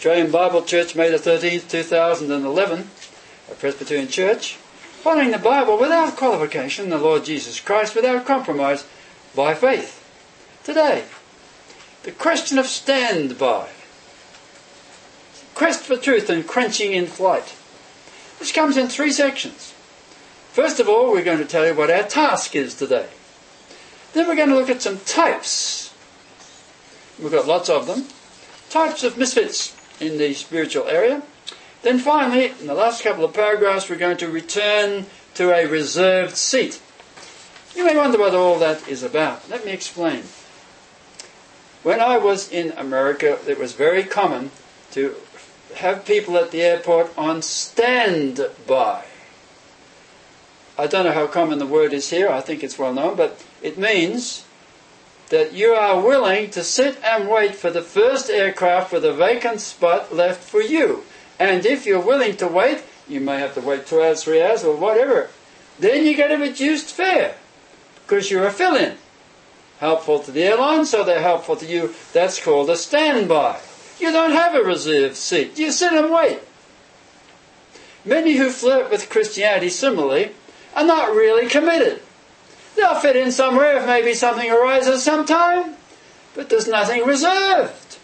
Australian Bible Church, May the 13th, 2011, a Presbyterian church, following the Bible without qualification, the Lord Jesus Christ, without compromise, by faith. Today, the question of standby, quest for truth and quenching in flight. This comes in 3 sections. First of all, we're going to tell you what our task is today. Then we're going to look at some types. We've got lots of them. Types of misfits in the spiritual area. Then finally, in the last couple of paragraphs, we're going to return to a reserved seat. You may wonder what all that is about. Let me explain. When I was in America, it was very common to have people at the airport on standby. I don't know how common the word is here. I think it's well known, but it means that you are willing to sit and wait for the first aircraft with a vacant spot left for you. And if you're willing to wait, you may have to wait 2 hours, 3 hours, or whatever. Then you get a reduced fare because you're a fill-in. Helpful to the airline, so they're helpful to you. That's called a standby. You don't have a reserved seat. You sit and wait. Many who flirt with Christianity similarly are not really committed. They'll fit in somewhere if maybe something arises sometime, but there's nothing reserved.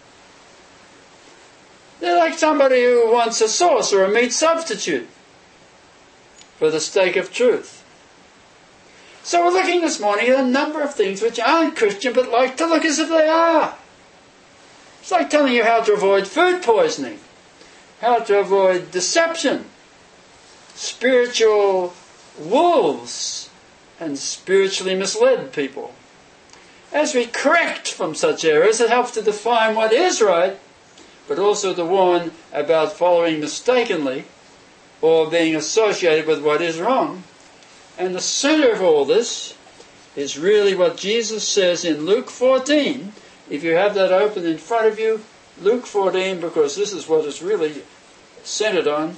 They're like somebody who wants a sauce or a meat substitute for the steak of truth. So we're looking this morning at a number of things which aren't Christian but like to look as if they are. It's like telling you how to avoid food poisoning, how to avoid deception, spiritual wolves, and spiritually misled people. As we correct from such errors, it helps to define what is right, but also to warn about following mistakenly or being associated with what is wrong. And the center of all this is really what Jesus says in Luke 14. If you have that open in front of you, Luke 14, because this is what it's really centered on.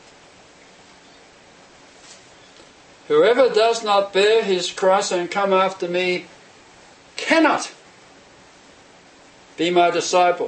Whoever does not bear his cross and come after me cannot be my disciple.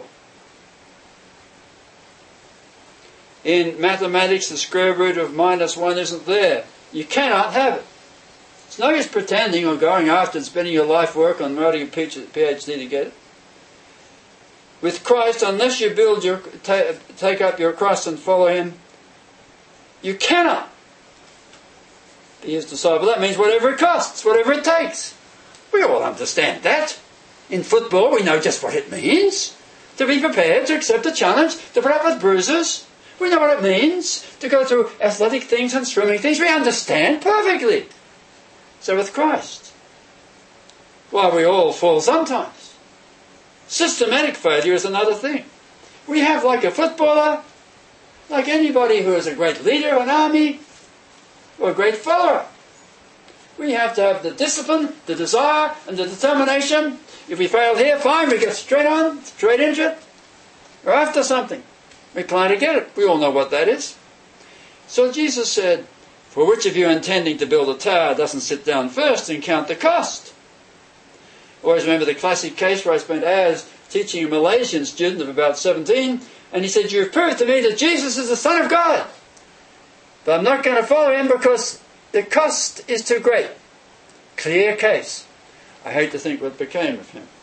In mathematics, the square root of -1 isn't there. You cannot have it. It's no use pretending or going after and spending your life work on writing a PhD to get it. With Christ, unless you take up your cross and follow him, you cannot be his disciple. That means whatever it costs, whatever it takes. We all understand that. In football, we know just what it means. To be prepared to accept a challenge, to put up with bruises. We know what it means to go through athletic things and swimming things. We understand perfectly. So with Christ, while we all fall sometimes, systematic failure is another thing. We have, like a footballer, like anybody who is a great leader, an army, or a great follower, we have to have the discipline, the desire, and the determination. If we fail here, fine, we get straight on, straight into it. We're after something. We plan to get it. We all know what that is. So Jesus said, for which of you intending to build a tower doesn't sit down first and count the cost? Always remember the classic case where I spent hours teaching a Malaysian student of about 17, and he said, you've proved to me that Jesus is the Son of God, but I'm not going to follow him because the cost is too great. Clear case. I hate to think what became of him.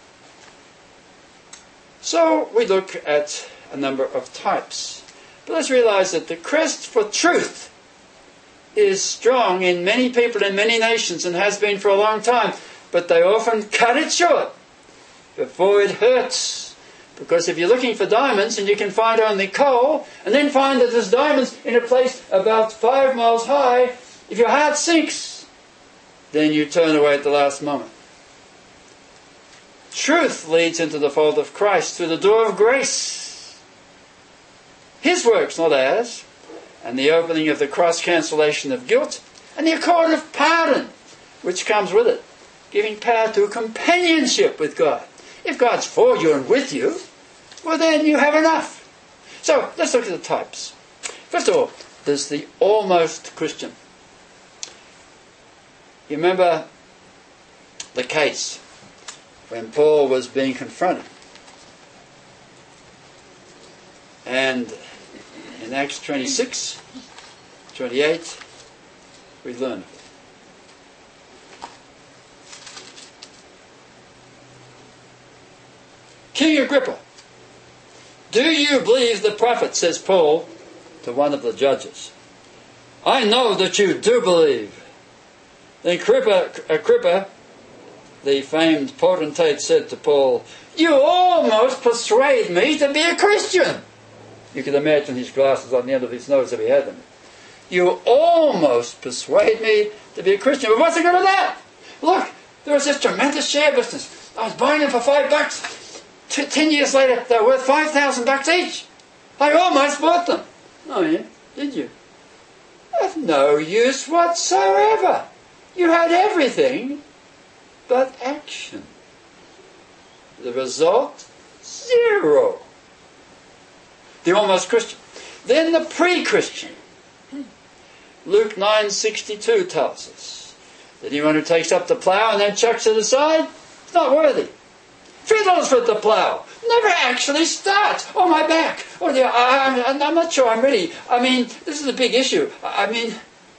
So we look at a number of types. But let's realize that the quest for truth is strong in many people in many nations and has been for a long time. But they often cut it short before it hurts. Because if you're looking for diamonds and you can find only coal, and then find that there's diamonds in a place about 5 miles high, if your heart sinks, then you turn away at the last moment. Truth leads into the fold of Christ through the door of grace. His works, not ours, and the opening of the cross, cancellation of guilt, and the accord of pardon, which comes with it, giving power to companionship with God. If God's for you and with you, well then you have enough. So, let's look at the types. First of all, there's the almost Christian. You remember the case when Paul was being confronted. And in Acts 26, 28, we learn of it. King Agrippa, do you believe the prophet, says Paul to one of the judges. I know that you do believe. Then Agrippa, the famed potentate, said to Paul, you almost persuade me to be a Christian. You can imagine his glasses on the end of his nose if he had them. You almost persuade me to be a Christian. But what's the good of that? Look, there was this tremendous share business. I was buying them for $5. 10 years later, they're worth $5,000 each. I almost bought them. Oh yeah, did you? Of no use whatsoever. You had everything but action. The result, zero. The almost Christian. Then the pre-Christian. Luke 9:62 tells us that anyone who takes up the plough and then chucks it aside, it's not worthy. Fiddles with the plough. Never actually starts. Oh, my back. Oh, yeah, I'm not sure I'm ready. I mean, this is a big issue. I mean,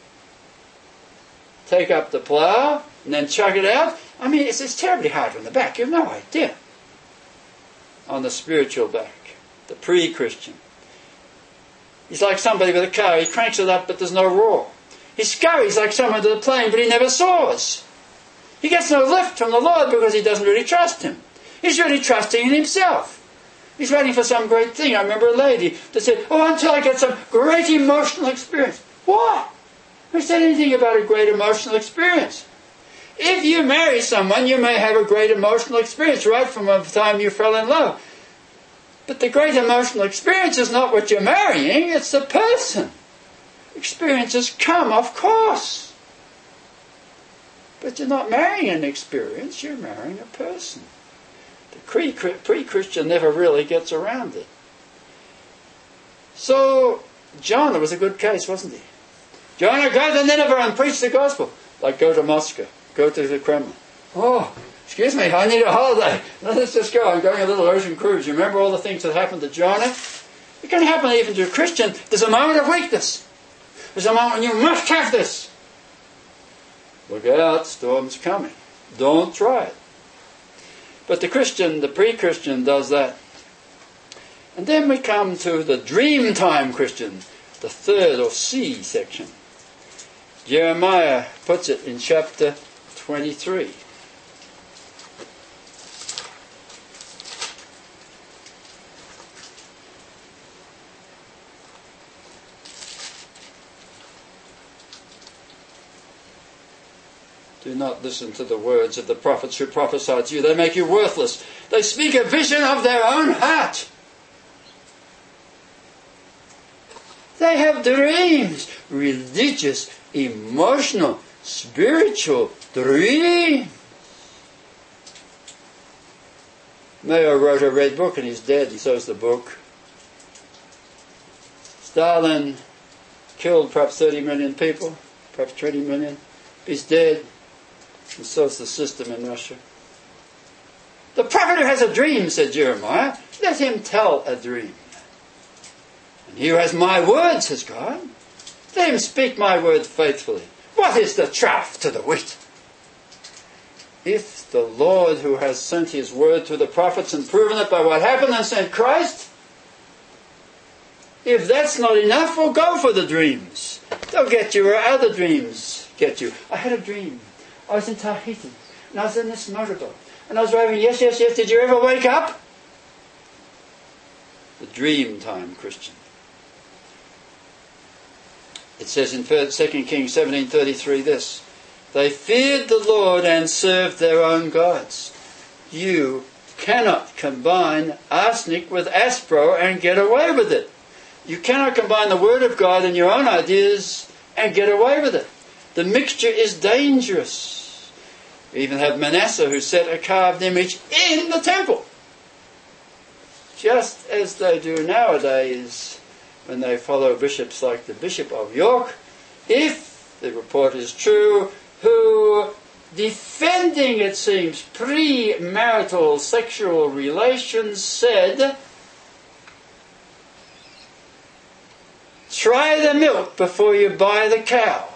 take up the plough and then chuck it out. I mean, it's terribly hard on the back. You have no idea. On the spiritual back, the pre-Christian. He's like somebody with a car. He cranks it up, but there's no roar. He scurries like someone to the plane, but he never soars. He gets no lift from the Lord because he doesn't really trust Him. He's really trusting in himself. He's waiting for some great thing. I remember a lady that said, oh, until I get some great emotional experience. What? Who said anything about a great emotional experience? If you marry someone, you may have a great emotional experience right from the time you fell in love. But the great emotional experience is not what you're marrying, it's the person. Experiences come, of course. But you're not marrying an experience, you're marrying a person. The pre-Christian never really gets around it. So, Jonah was a good case, wasn't he? Jonah, go to Nineveh and preach the gospel. Like, go to Moscow. Go to the Kremlin. Oh, excuse me, I need a holiday. Let's just go. I'm going a little ocean cruise. You remember all the things that happened to Jonah? It can happen even to a Christian. There's a moment of weakness. There's a moment when you must have this. Look out, storm's coming. Don't try it. But the Christian, the pre-Christian, does that. And then we come to the Dreamtime Christian, the third or C section. Jeremiah puts it in chapter 23. Do not listen to the words of the prophets who prophesy to you. They make you worthless. They speak a vision of their own heart. They have dreams. Religious, emotional, spiritual dreams. Mao wrote a red book and he's dead, and so's the book. Stalin killed perhaps 30 million people, perhaps 20 million. He's dead. And so is the system in Russia. The prophet who has a dream, said Jeremiah, let him tell a dream. And he who has my word, says God, let him speak my word faithfully. What is the chaff to the wheat? If the Lord who has sent his word to the prophets and proven it by what happened and sent Christ, if that's not enough, well, go for the dreams. They'll get you where other dreams get you. I had a dream. I was in Tahiti, and I was in this motorboat, and I was driving, yes, did you ever wake up? The dream time Christian. It says in 2 Kings 17:33 this, they feared the Lord and served their own gods. You cannot combine arsenic with Aspro and get away with it. You cannot combine the Word of God and your own ideas and get away with it. The mixture is dangerous. We even have Manasseh who set a carved image in the temple. Just as they do nowadays when they follow bishops like the Bishop of York, if the report is true, who, defending, it seems, premarital sexual relations, said Try the milk before you buy the cow.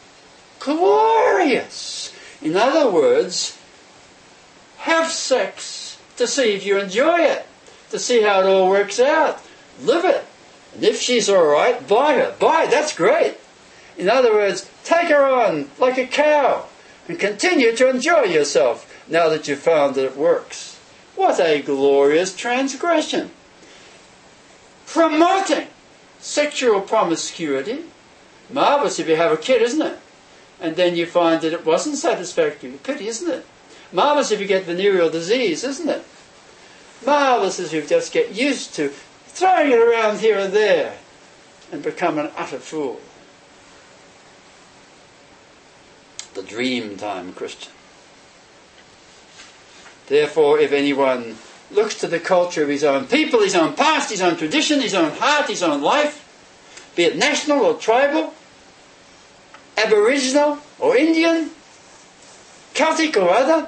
Glorious! In other words, have sex to see if you enjoy it, to see how it all works out. Live it. And if she's all right, buy her. Buy, that's great. In other words, take her on like a cow and continue to enjoy yourself now that you've found that it works. What a glorious transgression. Promoting sexual promiscuity. Marvellous if you have a kid, isn't it? And then you find that it wasn't satisfactory. Pity, isn't it? Marvellous if you get venereal disease, isn't it? Marvellous if you just get used to throwing it around here and there and become an utter fool. The dream-time Christian. Therefore, if anyone looks to the culture of his own people, his own past, his own tradition, his own heart, his own life, be it national or tribal, Aboriginal or Indian, Celtic or other,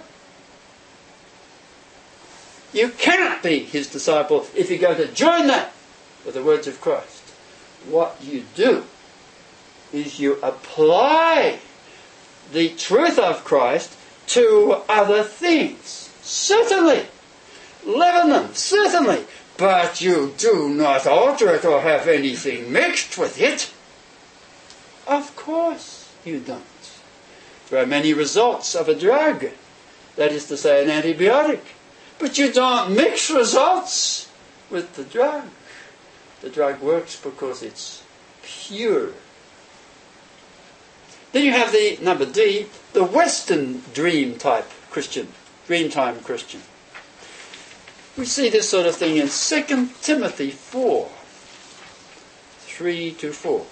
you cannot be his disciple if you go to join that with the words of Christ. What you do is you apply the truth of Christ to other things. Certainly. Live in them, certainly. But you do not alter it or have anything mixed with it. Of course you don't. There are many results of a drug, that is to say an antibiotic. But you don't mix results with the drug. The drug works because it's pure. Then you have the, number D, the Western dream-type Christian, dream-time Christian. We see this sort of thing in 2 Timothy 4, 3-4.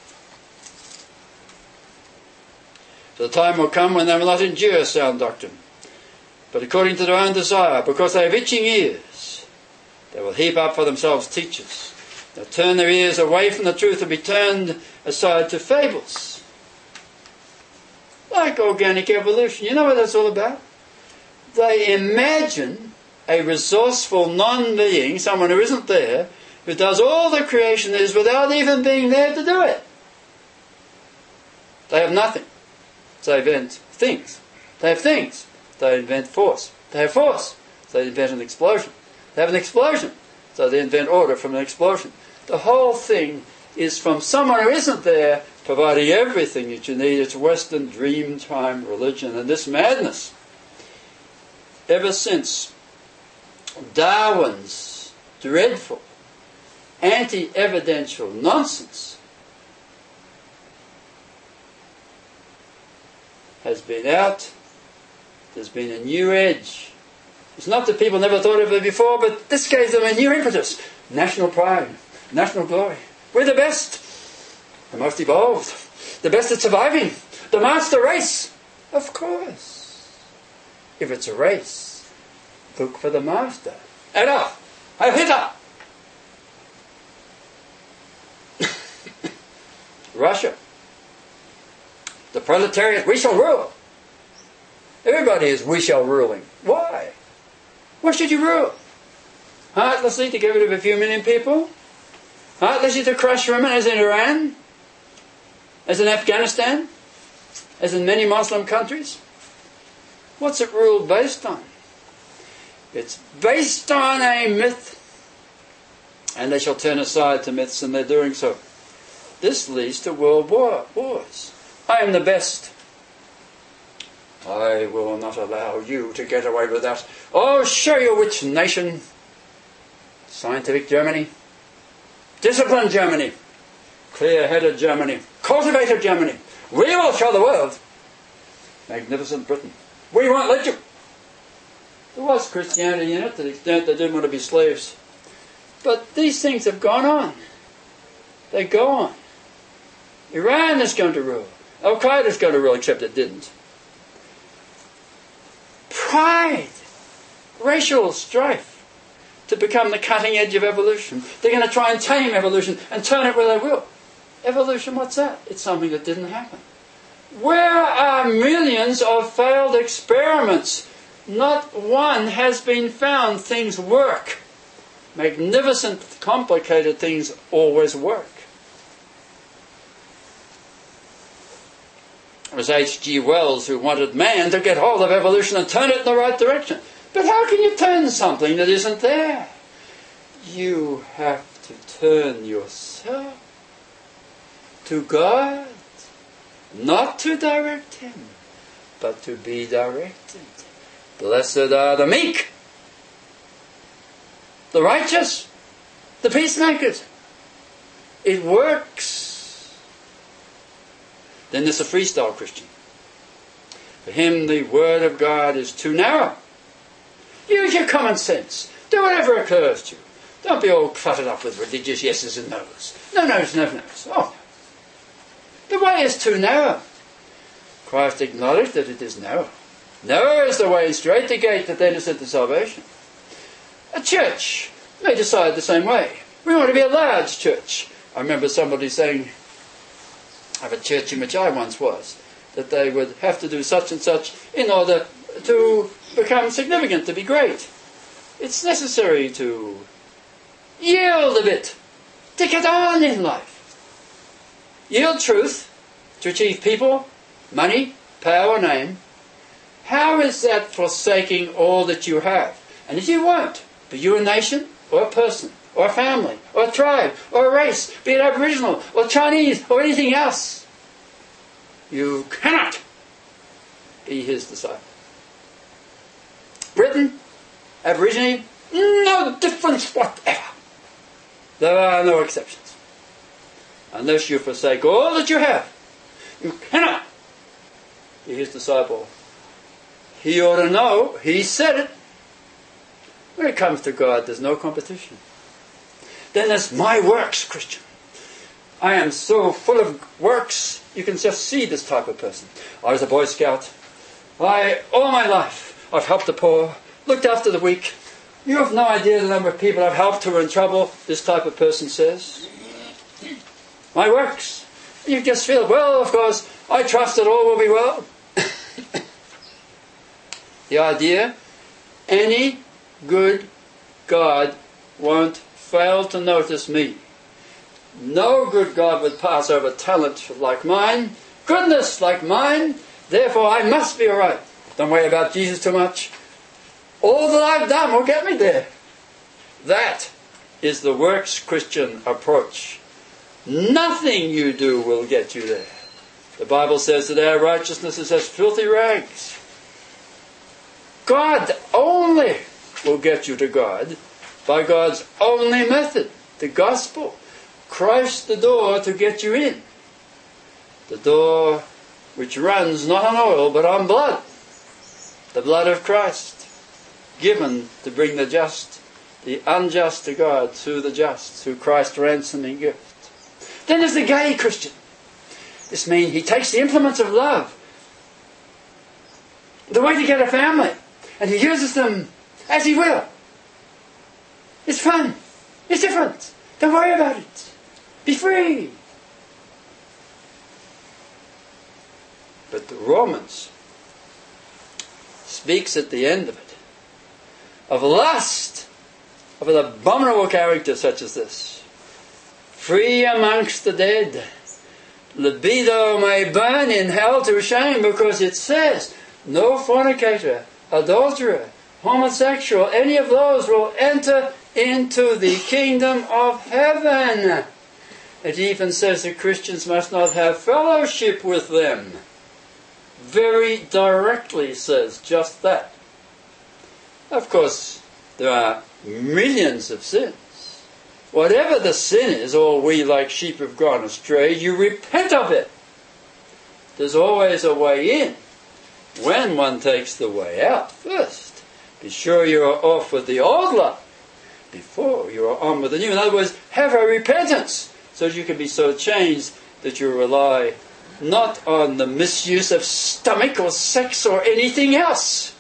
The time will come when they will not endure sound doctrine, but according to their own desire, because they have itching ears, they will heap up for themselves teachers. They'll turn their ears away from the truth and be turned aside to fables. Like organic evolution. You know what that's all about? They imagine a resourceful non-being, someone who isn't there, who does all the creation there is without even being there to do it. They have nothing. So they invent things. They have things. They invent force. They have force. So they invent an explosion. They have an explosion. So they invent order from an explosion. The whole thing is from someone who isn't there, providing everything that you need. It's Western dream-time religion. And this madness, ever since Darwin's dreadful anti-evidential nonsense has been out, there's been a new edge. It's not that people never thought of it before, but this gave them a new impetus. National pride, national glory. We're the best, the most evolved, the best at surviving, the master race. Of course. If it's a race, look for the master. Adolf, Heil Hitler. Russia. The proletariat, we shall rule. Everybody is we shall ruling. Why? Why should you rule? Heartlessly to get rid of a few million people? Heartlessly to crush women as in Iran? As in Afghanistan? As in many Muslim countries? What's it ruled based on? It's based on a myth. And they shall turn aside to myths, and they're doing so. This leads to world wars. I am the best. I will not allow you to get away with that. I'll show you which nation. Scientific Germany. Disciplined Germany. Clear-headed Germany. Cultivated Germany. We will show the world. Magnificent Britain. We won't let you. There was Christianity in it to the extent they didn't want to be slaves. But these things have gone on. They go on. Iran is going to rule. Al-Qaeda is going to rule, except it didn't. Pride. Racial strife. To become the cutting edge of evolution. They're going to try and tame evolution and turn it where they will. Evolution, what's that? It's something that didn't happen. Where are millions of failed experiments? Not one has been found. Things work. Magnificent, complicated things always work. was H.G. Wells who wanted man to get hold of evolution and turn it in the right direction. But how can you turn something that isn't there? You have to turn yourself to God, not to direct Him, but to be directed. Blessed are the meek, the righteous, the peacemakers. It works. Then there's a freestyle Christian. For him the Word of God is too narrow. Use your common sense. Do whatever occurs to you. Don't be all cluttered up with religious yeses and nos. No nos, no nos. Oh, no. The way is too narrow. Christ acknowledged that it is narrow. Narrow is the way, straight the gate that leadeth unto salvation. A church may decide the same way. We want to be a large church. I remember somebody saying of a church in which I once was, that they would have to do such and such in order to become significant, to be great. It's necessary to yield a bit, to get on in life. Yield truth to achieve people, money, power, name. How is that forsaking all that you have? And if you won't, be you a nation or a person or a family or a tribe or a race, be it Aboriginal or Chinese or anything else, you cannot be His disciple. Britain, Aborigine, no difference whatever. There are no exceptions. Unless you forsake all that you have, you cannot be His disciple. He ought to know. He said it. When it comes to God, there's no competition. Then there's my works, Christian. I am so full of works, you can just see this type of person. I was a Boy Scout. All my life, I've helped the poor, looked after the weak. You have no idea the number of people I've helped who are in trouble, this type of person says. My works. You just feel, well, of course, I trust that all will be well. The idea, any good God won't fail to notice me. No good God would pass over talent like mine, goodness like mine, therefore I must be alright. Don't worry about Jesus too much. All that I've done will get me there. That is the works Christian approach. Nothing you do will get you there. The Bible says that our righteousness is as filthy rags. God only will get you to God by God's only method, the gospel. Christ the door to get you in. The door which runs not on oil but on blood. The blood of Christ, given to bring the just, the unjust to God through the just, through Christ's ransoming gift. Then there's the gay Christian. This means he takes the implements of love, the way to get a family, and he uses them as he will. It's fun. It's different. Don't worry about it. Be free. But the Romans speaks at the end of it of lust, of an abominable character such as this. Free amongst the dead. Libido may burn in hell to shame, because it says no fornicator, adulterer, homosexual, any of those will enter into the kingdom of heaven. It even says that Christians must not have fellowship with them. Very directly says just that. Of course, there are millions of sins. Whatever the sin is, all we like sheep have gone astray, you repent of it. There's always a way in when one takes the way out first. Be sure you are off with the old life before you are on with the new. In other words, have a repentance so that you can be so changed that you rely not on the misuse of stomach or sex or anything else,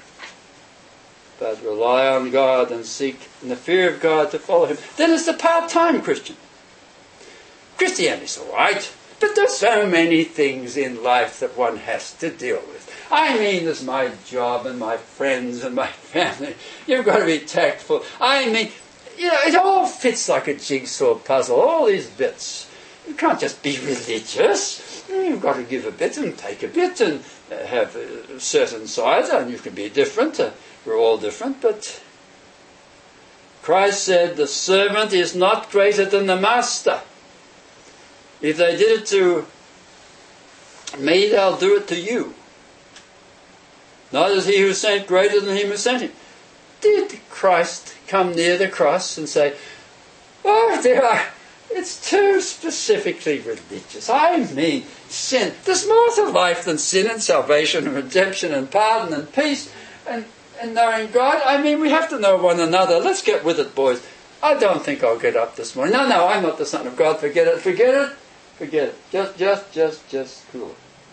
but rely on God and seek in the fear of God to follow Him. Then it's the part-time Christian. Christianity's all right, but there's so many things in life that one has to deal with. I mean, there's my job and my friends and my family. You've got to be tactful. I mean, it all fits like a jigsaw puzzle, all these bits. You can't just be religious. You've got to give a bit and take a bit and have certain sides, and you can be different. We're all different, but Christ said the servant is not greater than the master. If they did it to me, they'll do it to you. Neither is he who sent greater than him who sent him. Did Christ come near the cross and say, oh dear, it's too specifically religious. I mean, sin. There's more to life than sin and salvation and redemption and pardon and peace and knowing God. I mean, we have to know one another. Let's get with it, boys. I don't think I'll get up this morning. No, I'm not the Son of God. Forget it. Forget it. Just cool.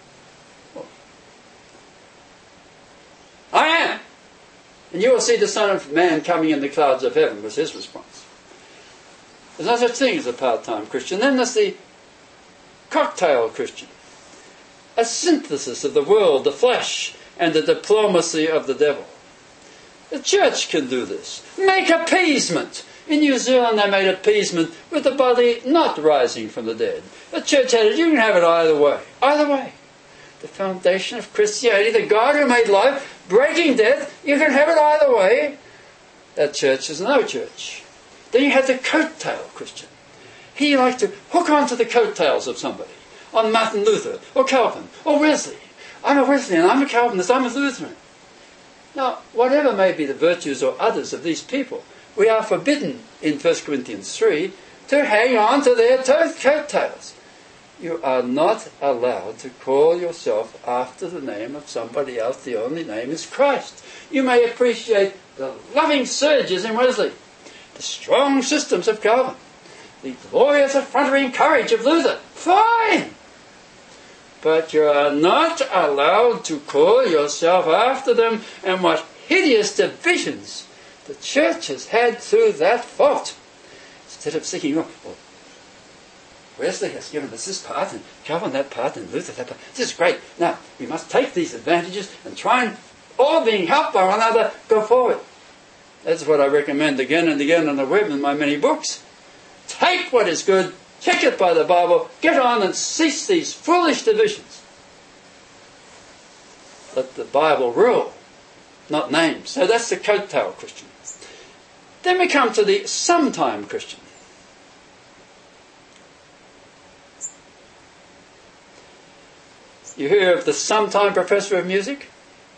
I am. And you will see the Son of Man coming in the clouds of heaven, was his response. There's no such thing as a part-time Christian. Then there's the cocktail Christian. A synthesis of the world, the flesh, and the diplomacy of the devil. The church can do this. Make appeasement. In New Zealand they made appeasement with the body not rising from the dead. The church had it. You can have it either way. Either way. The foundation of Christianity, the God who made life, breaking death, you can have it either way. That church is no church. Then you have the coattail Christian. He likes to hook onto the coattails of somebody. On Martin Luther, or Calvin, or Wesley. I'm a Wesleyan, I'm a Calvinist, I'm a Lutheran. Now, whatever may be the virtues or others of these people, we are forbidden in 1 Corinthians 3 to hang on to their coattails. You are not allowed to call yourself after the name of somebody else. The only name is Christ. You may appreciate the loving surges in Wesley, the strong systems of Calvin, the glorious effrontery and courage of Luther. Fine! But you are not allowed to call yourself after them, and what hideous divisions the church has had through that fault. Instead of thinking, well, Wesley has given us this part, and Calvin that part, and Luther that part. This is great. Now, we must take these advantages and try and, all being helped by one another, go forward. That's what I recommend again and again on the web in my many books. Take what is good, check it by the Bible, get on and cease these foolish divisions. Let the Bible rule, not names. So that's the coattail Christian. Then we come to the sometime Christian. You hear of the sometime professor of music?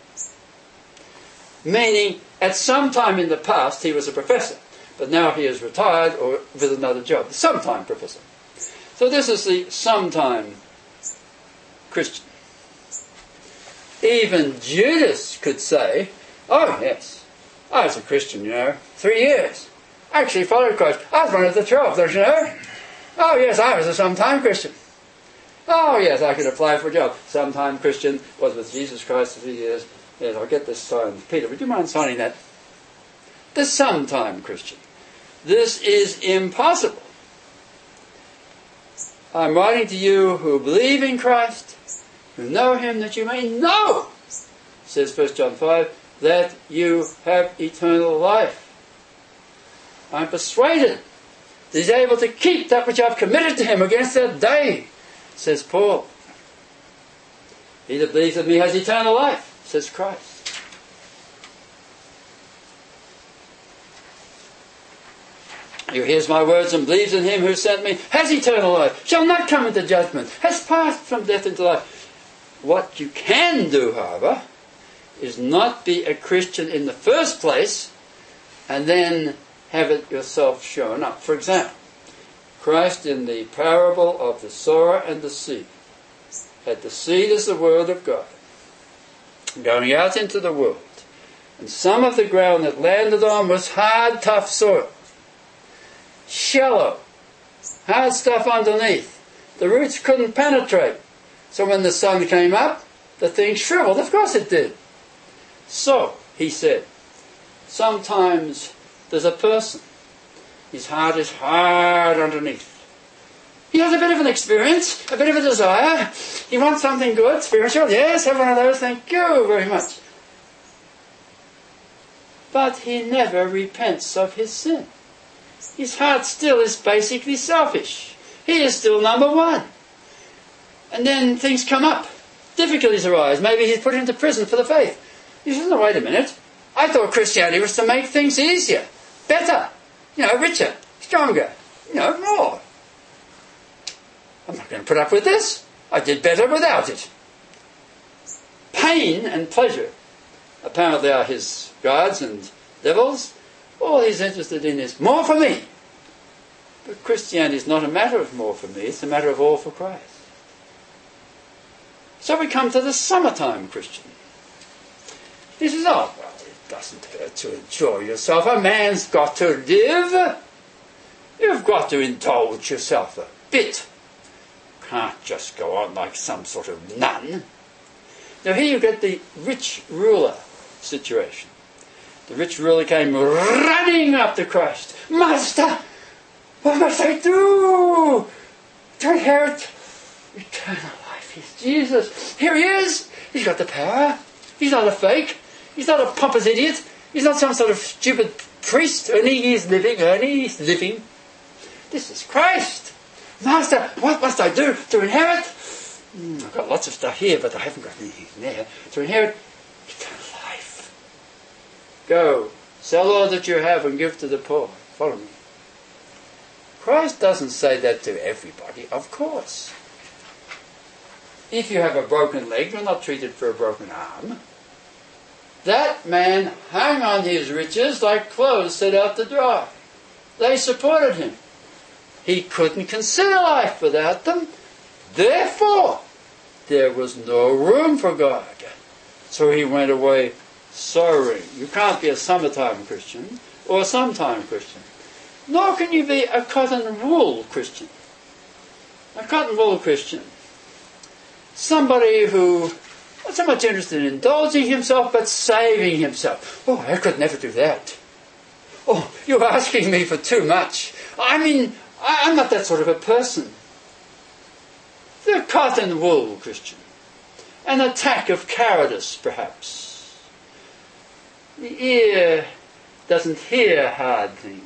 Meaning, at some time in the past he was a professor, but now he is retired or with another job. The sometime professor. So this is the sometime Christian. Even Judas could say, oh yes, I was a Christian, 3 years. I actually followed Christ. I was one of the 12, don't you know? Oh yes, I was a sometime Christian. Oh yes, I could apply for a job. Sometime Christian, was with Jesus Christ for 3 years. Yes, I'll get this signed. Peter, would you mind signing that? The sometime Christian. This is impossible. I'm writing to you who believe in Christ, who know Him, that you may know, says 1 John 5, that you have eternal life. I'm persuaded that He's able to keep that which I've committed to Him against that day, says Paul. He that believes in me has eternal life, says Christ. Who hears my words and believes in Him who sent me has eternal life, shall not come into judgment, has passed from death into life. What you can do, however, is not be a Christian in the first place and then have it yourself shown up. For example, Christ in the parable of the sower and the seed had the seed as the word of God going out into the world, and some of the ground that landed on was hard, tough soil, shallow, hard stuff underneath. The roots couldn't penetrate, so when the sun came up, the thing shriveled. Of course it did. So, he said, sometimes there's a person, his heart is hard underneath. He has a bit of an experience, a bit of a desire. He wants something good, spiritual. Yes, have one of those, thank you very much. But he never repents of his sin. His heart still is basically selfish. He is still number one. And then things come up. Difficulties arise. Maybe he's put into prison for the faith. He says, no, wait a minute. I thought Christianity was to make things easier, better, richer, stronger, more. I'm not going to put up with this. I did better without it. Pain and pleasure apparently are his gods and devils. All he's interested in is more for me. But Christianity is not a matter of more for me, it's a matter of all for Christ. So we come to the summertime Christian. He says, oh, well, it doesn't hurt to enjoy yourself. A man's got to live. You've got to indulge yourself a bit. Can't just go on like some sort of nun. Now here you get the rich ruler situation. The rich ruler came running up to Christ. Master, what must I do to inherit eternal life? He's Jesus. Here he is. He's got the power. He's not a fake. He's not a pompous idiot. He's not some sort of stupid priest. Earning his living. This is Christ. Master, what must I do to inherit? I've got lots of stuff here, but I haven't got anything there. To inherit eternal life. Go, sell all that you have and give to the poor. Follow me. Christ doesn't say that to everybody, of course. If you have a broken leg, you're not treated for a broken arm. That man hung on his riches like clothes set out to dry. They supported him. He couldn't consider life without them. Therefore, there was no room for God. So he went away sorrowing. You can't be a summertime Christian or a sometime Christian. Nor can you be a cotton wool Christian. A cotton wool Christian. Somebody who not so much interested in indulging himself, but saving himself. Oh, I could never do that. Oh, you're asking me for too much. I mean, I'm not that sort of a person. The cotton wool Christian. An attack of cowardice, perhaps. The ear doesn't hear hard things.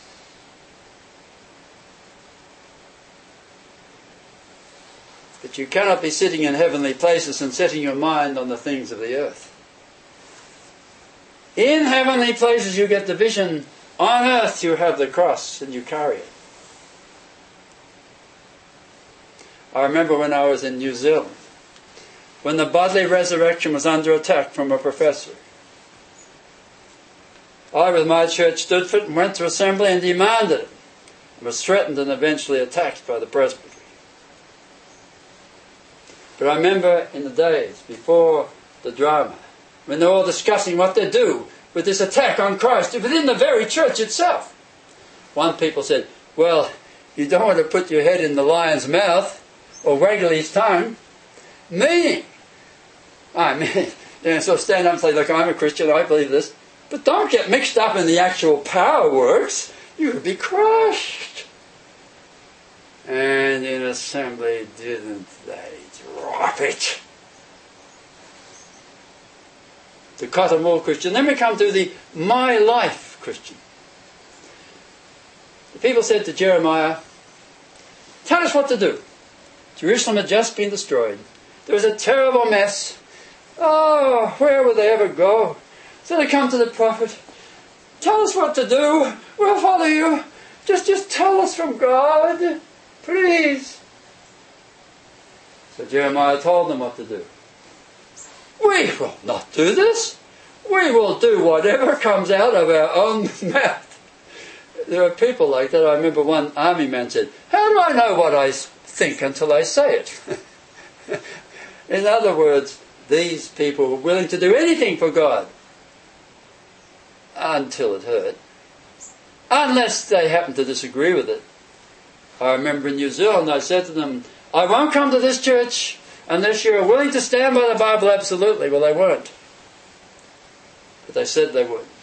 But you cannot be sitting in heavenly places and setting your mind on the things of the earth. In heavenly places you get the vision. On earth you have the cross and you carry it. I remember when I was in New Zealand, when the bodily resurrection was under attack from a professor. I, with my church, stood for it and went to assembly and demanded it. I was threatened and eventually attacked by the presbytery. But I remember in the days before the drama, when they're all discussing what they do with this attack on Christ within the very church itself. One people said, well, you don't want to put your head in the lion's mouth or waggle his tongue. Meaning, so stand up and say, look, I'm a Christian, I believe this. But don't get mixed up in the actual power works. You'll be crushed. And in assembly, didn't they drop it? The cotton wool Christian. Then we come to the my life Christian. The people said to Jeremiah, tell us what to do. Jerusalem had just been destroyed. There was a terrible mess. Oh, where would they ever go? So they come to the prophet. Tell us what to do. We'll follow you. Just tell us from God. Please. So Jeremiah told them what to do. We will not do this. We will do whatever comes out of our own mouth. There are people like that. I remember one army man said, how do I know what I think until I say it? In other words, these people were willing to do anything for God until it hurt, unless they happened to disagree with it. I remember in New Zealand I said to them, I won't come to this church unless you're willing to stand by the Bible absolutely. Well, they weren't. But they said they would.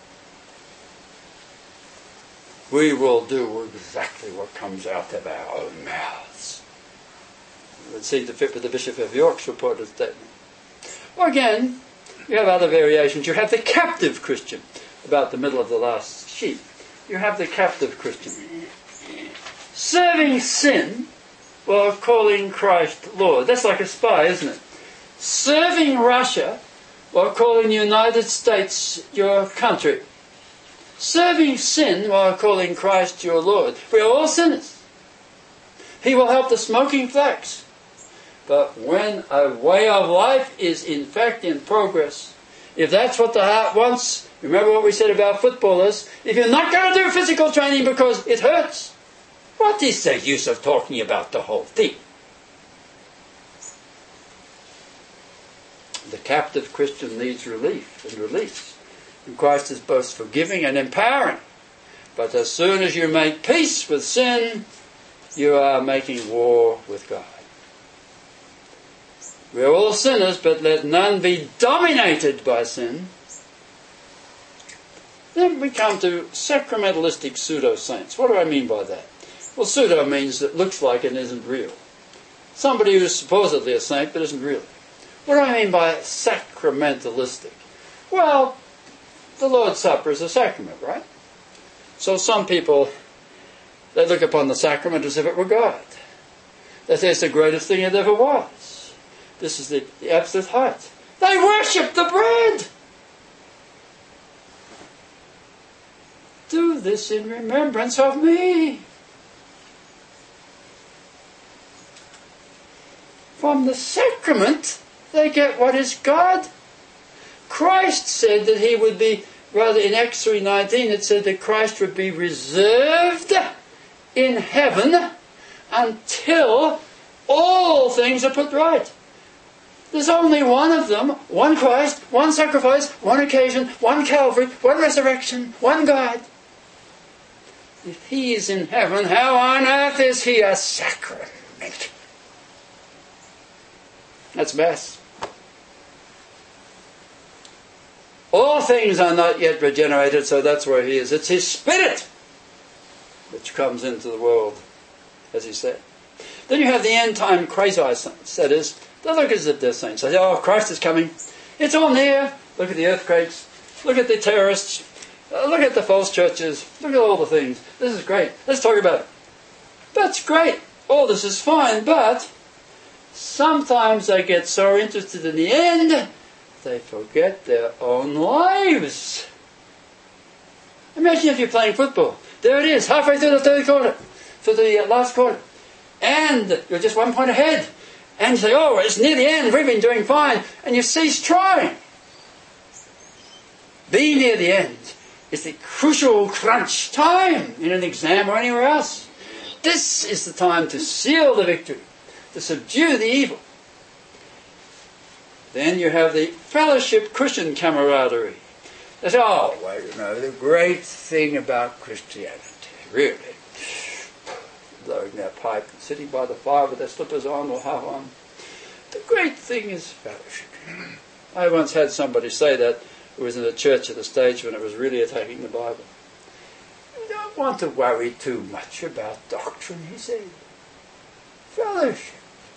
We will do exactly what comes out of our own mouths. It seemed to fit with the Bishop of York's reported statement. Or again, you have other variations. You have the captive Christian, about the middle of the last sheet. You have the captive Christian. Serving sin while calling Christ Lord. That's like a spy, isn't it? Serving Russia while calling the United States your country. Serving sin while calling Christ your Lord. We are all sinners. He will help the smoking flax. But when a way of life is in fact in progress, if that's what the heart wants, remember what we said about footballers, if you're not going to do physical training because it hurts, what is the use of talking about the whole thing? The captive Christian needs relief and release. And Christ is both forgiving and empowering. But as soon as you make peace with sin, you are making war with God. We are all sinners, but let none be dominated by sin. Then we come to sacramentalistic pseudo-saints. What do I mean by that? Well, pseudo means it looks like it isn't real. Somebody who is supposedly a saint but isn't really. What do I mean by sacramentalistic? Well, the Lord's Supper is a sacrament, right? So some people, they look upon the sacrament as if it were God. That it's the greatest thing it ever was. This is the absolute height. They worship the bread. Do this in remembrance of me. From the sacrament, they get what is God. Christ said that he would be, rather in Acts 3:19, it said that Christ would be reserved in heaven until all things are put right. There's only one of them, one Christ, one sacrifice, one occasion, one Calvary, one resurrection, one God. If he is in heaven, how on earth is he a sacrament? That's Mass. All things are not yet regenerated, so that's where he is. It's his Spirit which comes into the world, as he said. Then you have the end-time quasi-saints. That is, they look as if they're saints. They say, oh, Christ is coming. It's all near. Look at the earthquakes. Look at the terrorists. Look at the false churches. Look at all the things. This is great. Let's talk about it. That's great. All this is fine, but sometimes they get so interested in the end, they forget their own lives. Imagine if you're playing football. There it is, halfway through the third quarter, to the last quarter. And you're just 1 point ahead. And you say, oh, it's near the end, we've been doing fine. And you cease trying. Be near the end is the crucial crunch time in an exam or anywhere else. This is the time to seal the victory, to subdue the evil. Then you have the fellowship Christian camaraderie. They say, oh, well, you know, the great thing about Christianity, really, blowing their pipe and sitting by the fire with their slippers on or half on, the great thing is fellowship. I once had somebody say that, who was in a church at a stage when it was really attacking the Bible. You don't want to worry too much about doctrine, he said. Fellowship.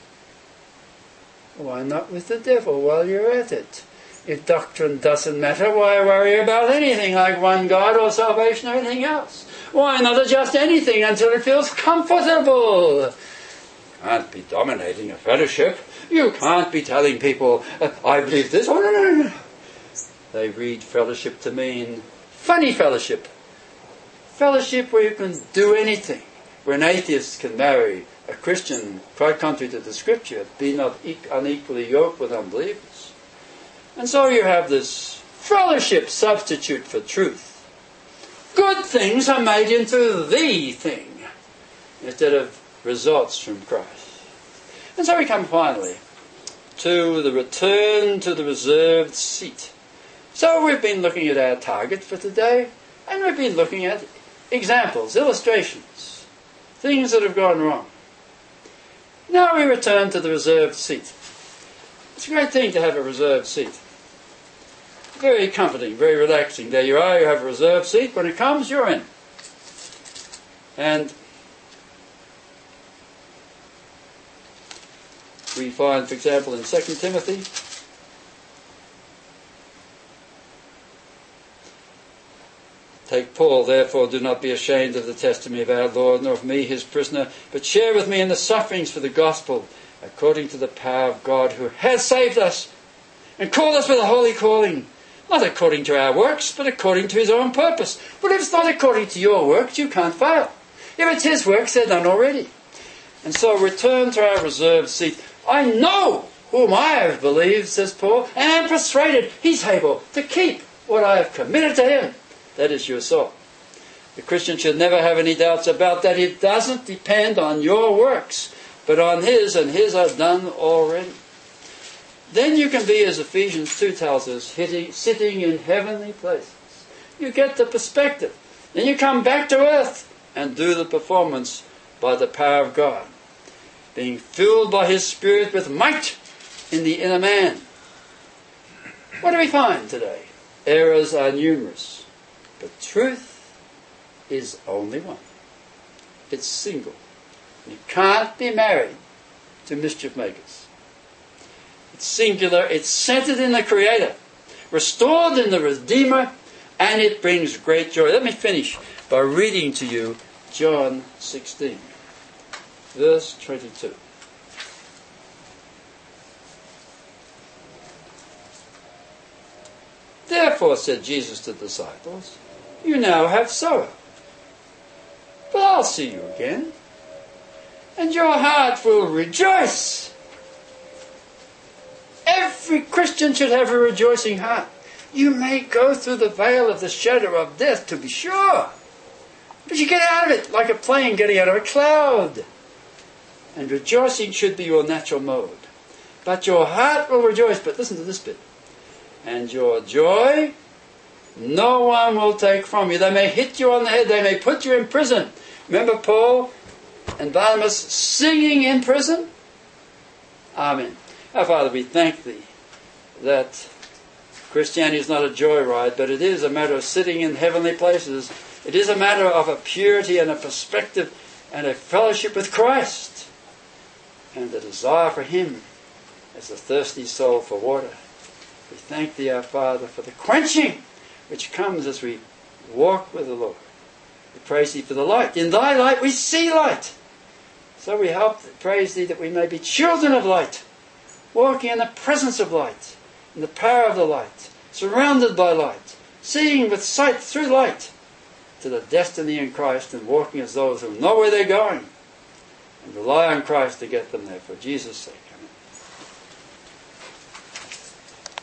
Why not with the devil while you're at it? If doctrine doesn't matter, why worry about anything like one God or salvation or anything else? Why not adjust anything until it feels comfortable? You can't be dominating a fellowship. You can't be telling people, I believe this. Oh, no. They read fellowship to mean funny fellowship. Fellowship where you can do anything. Where an atheist can marry a Christian, quite contrary to the Scripture, be not unequally yoked with unbelievers. And so you have this fellowship substitute for truth. Good things are made into the thing instead of results from Christ. And so we come finally to the return to the reserved seat. So we've been looking at our target for today, and we've been looking at examples, illustrations, things that have gone wrong. Now we return to the reserved seat. It's a great thing to have a reserved seat. Very comforting, very relaxing. There you are, you have a reserved seat. When it comes, you're in. And we find, for example, in 2 Timothy, Take Paul, therefore, do not be ashamed of the testimony of our Lord, nor of me, his prisoner, but share with me in the sufferings for the gospel, according to the power of God, who has saved us and called us with a holy calling, not according to our works, but according to his own purpose. But if it's not according to your works, you can't fail. If it's his works, they're done already. And so return to our reserved seat. I know whom I have believed, says Paul, and am persuaded he's able to keep what I have committed to him. That is your soul. The Christian should never have any doubts about that. It doesn't depend on your works, but on his, and his are done already. Then you can be, as Ephesians 2 tells us, sitting in heavenly places. You get the perspective. Then you come back to earth and do the performance by the power of God, being filled by his Spirit with might in the inner man. What do we find today? Errors are numerous. But truth is only one. It's single. You can't be married to mischief makers. It's singular. It's centered in the Creator, restored in the Redeemer, and it brings great joy. Let me finish by reading to you John 16, verse 22. Therefore, said Jesus to the disciples, you now have sorrow, but I'll see you again, and your heart will rejoice. Every Christian should have a rejoicing heart. You may go through the veil of the shadow of death, to be sure, but you get out of it like a plane getting out of a cloud. And rejoicing should be your natural mode. But your heart will rejoice. But listen to this bit. And your joy no one will take from you. They may hit you on the head. They may put you in prison. Remember Paul and Barnabas singing in prison? Amen. Our Father, we thank Thee that Christianity is not a joyride, but it is a matter of sitting in heavenly places. It is a matter of a purity and a perspective and a fellowship with Christ, and a desire for Him as a thirsty soul for water. We thank Thee, our Father, for the quenching which comes as we walk with the Lord. We praise Thee for the light. In Thy light we see light. So we praise Thee that we may be children of light, walking in the presence of light, in the power of the light, surrounded by light, seeing with sight through light to the destiny in Christ, and walking as those who know where they're going and rely on Christ to get them there for Jesus' sake.